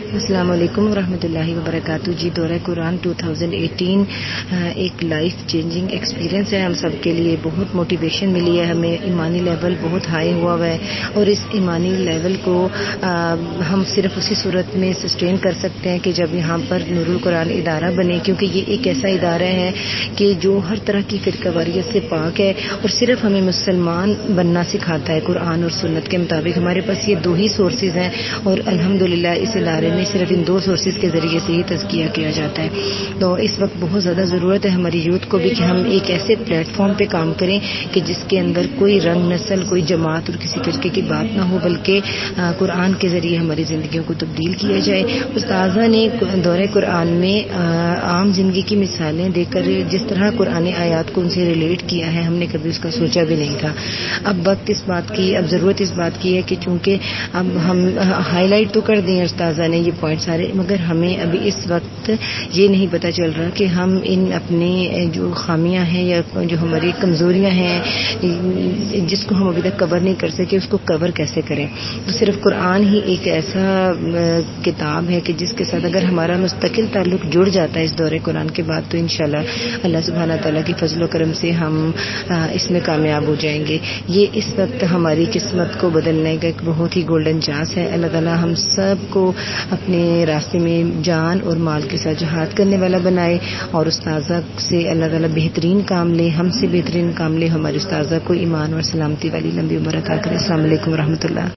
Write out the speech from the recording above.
السلام علیکم ورحمۃ اللہ وبرکاتہ. جی دورہ قرآن 2018 ایک لائف چینجنگ ایکسپیرینس ہے ہم سب کے لیے. بہت موٹیویشن ملی ہے ہمیں. ایمانی لیول بہت ہائی ہوا ہے اور اس ایمانی لیول کو ہم صرف اسی صورت میں سسٹین کر سکتے ہیں کہ جب یہاں پر نور القرآن ادارہ بنے, کیونکہ یہ ایک ایسا ادارہ ہے کہ جو ہر طرح کی فرقہ واریت سے پاک ہے اور صرف ہمیں مسلمان بننا سکھاتا ہے قرآن اور سنت کے مطابق. ہمارے پاس یہ دو ہی سورسز ہیں اور الحمدللہ اس ادارے میں صرف ان دو سورسز کے ذریعے سے ہی تزکیہ کیا جاتا ہے. تو اس وقت بہت زیادہ ضرورت ہے ہماری یوتھ کو بھی کہ ہم ایک ایسے پلیٹ فارم پہ کام کریں کہ جس کے اندر کوئی رنگ, نسل, کوئی جماعت اور کسی فرقے کی بات نہ ہو, بلکہ قرآن کے ذریعے ہماری زندگیوں کو تبدیل کیا جائے. استاذہ نے دورہ قرآن میں عام زندگی کی مثالیں دے کر جس طرح قرآن آیات کو ان سے ریلیٹ کیا ہے, ہم نے کبھی اس کا سوچا بھی نہیں تھا. اب وقت اس بات کی, اب ضرورت اس بات کی ہے کہ چونکہ اب ہم ہائی لائٹ تو کر دیں استاذہ نے یہ پوائنٹ سارے, مگر ہمیں ابھی اس وقت یہ نہیں پتہ چل رہا کہ ہم ان اپنے جو خامیاں ہیں یا جو ہماری کمزوریاں ہیں جس کو ہم ابھی تک کور نہیں کر سکے اس کو کور کیسے کریں. تو صرف قرآن ہی ایک ایسا کتاب ہے کہ جس کے ساتھ اگر ہمارا مستقل تعلق جڑ جاتا ہے اس دورے قرآن کے بعد تو انشاءاللہ اللہ سبحانہ تعالیٰ کی فضل و کرم سے ہم اس میں کامیاب ہو جائیں گے. یہ اس وقت ہماری قسمت کو بدلنے کا ایک بہت ہی گولڈن چانس ہے. اللہ تعالیٰ ہم سب کو اپنے راستے میں جان اور مال کے ساتھ جہاد کرنے والا بنائے اور استاذہ سے اللہ تعالیٰ بہترین کام لے, ہم سے بہترین کام لے, ہمارے استاذہ کو ایمان اور سلامتی والی لمبی عمر عطا کرے. السلام علیکم ورحمۃ اللہ.